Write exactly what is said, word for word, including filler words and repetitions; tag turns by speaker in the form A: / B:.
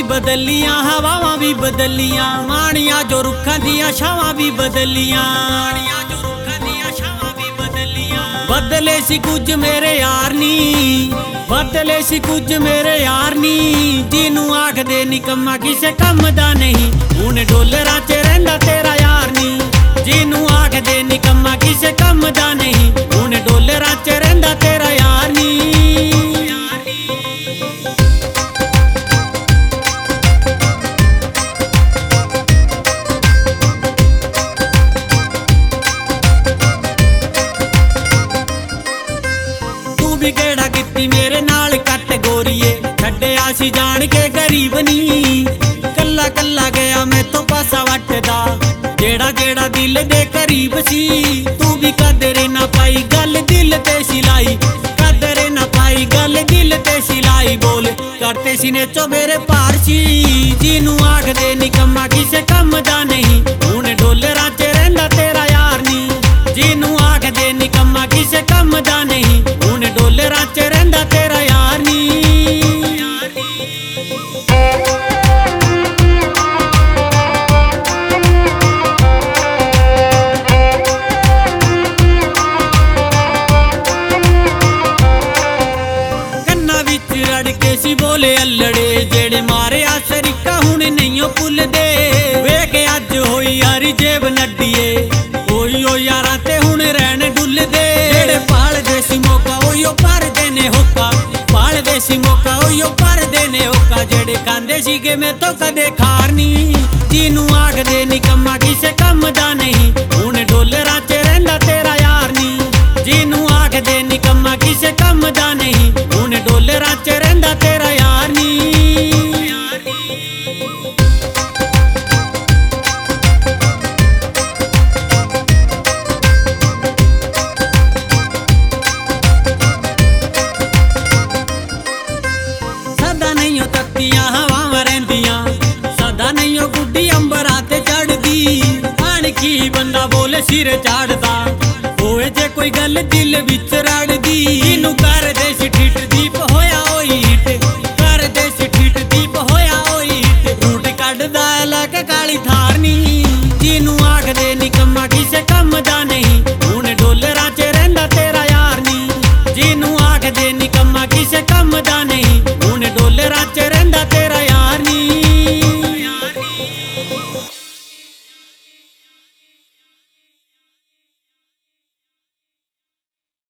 A: भी बदलियां हवावां भी बदलियां माणिया जो रुखां दियां छावां भी बदलियां बदले सी कुछ मेरे यार नी बदले सी कुछ मेरे यार नी जिनू आखदे निकम्मा किसे कम दा नहीं हुण डोलरां च रहिंदा तेरा यार नी जिनू आखदे निकम्मा किसे कम दा नहीं हुण डोलरां च रहिंदा तेरा यार नी। भी केड़ा कित्ती मेरे नाल कट गोरीए छड्डिया सी जान के गरीब नी कल्ला कल्ला गया मैं तो पासा वटदा जेड़ा जेड़ा दिल दे करीब सी तू भी कदरे ना पाई गल दिल ते सिलाई कदरे ना पाई गल दिल ते सिलाई बोल करते सीने चो मेरे पार सी जिनू आखदे निकम्मा किसे कम दा नहीं हुण डोलरां च रहिंदा तेरा यार नी जिनू आखदे निकम्मा किसे कम दा नहीं हुण डोलरां च रहिंदा तेरा यार नी। कन्ना विच रड़के सी बोले अल्लड़े जेड़े मारे आ सरीका हुण नहीं भुलदे वेख अज होई यारी जेब नड्डीए ओई ओ यारां ते हुण रहन डुलदे जेड़े पालदे सी मौका ओयो पर देने होका पालदे सी मौका ओयो पर देने होका जेड़े खांदे सीगे मैं तो कदे खार नी जिनू आखदे निकम्मा किसे कम दा नहीं हुण डोलरां च रहिंदा तेरा यार नी जिनू आखदे निकम्मा किसे कम दा नहीं हुण डोलरां च रहिंदा तेरा यार नी। सदा नहीं तत्तियां हवावां रहिंदियां सदा नहीं गुड्डी अंबरां ते चढ़दी आण की बंदा बोले सिर चाढ़दा होए जे कोई गल दिल विच रड़दी इनू कर दे सी ठिठ दीप होया ओई हिट कर दे सी ठिठ दीप होया ओई हिट रूट कढदा